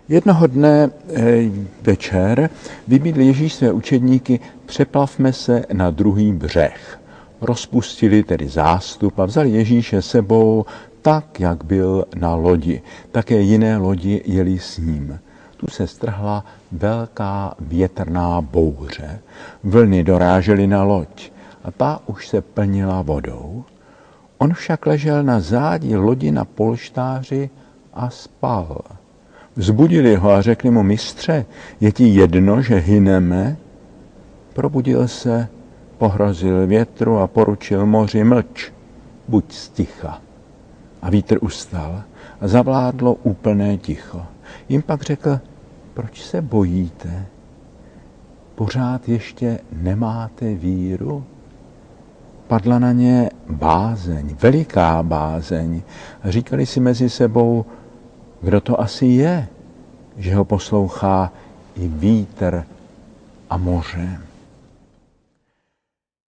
Jednoho dne večer vybídl Ježíš své učedníky: přeplavme se na druhý břeh. Rozpustili tedy zástup a vzali Ježíše sebou tak, jak byl na lodi. Také jiné lodi jeli s ním. Tu se strhla velká větrná bouře. Vlny dorážely na loď a ta už se plnila vodou. On však ležel na zádi lodi na polštáři a spal. Vzbudili ho a řekli mu: mistře, je ti jedno, že hyneme? Probudil se, pohrozil větru a poručil moři: mlč, buď sticha. A vítr ustal a zavládlo úplné ticho. Jim pak řekl: proč se bojíte? Pořád ještě nemáte víru? Padla na ně bázeň, veliká bázeň. A říkali si mezi sebou: kdo to asi je, že ho poslouchá i vítr a moře?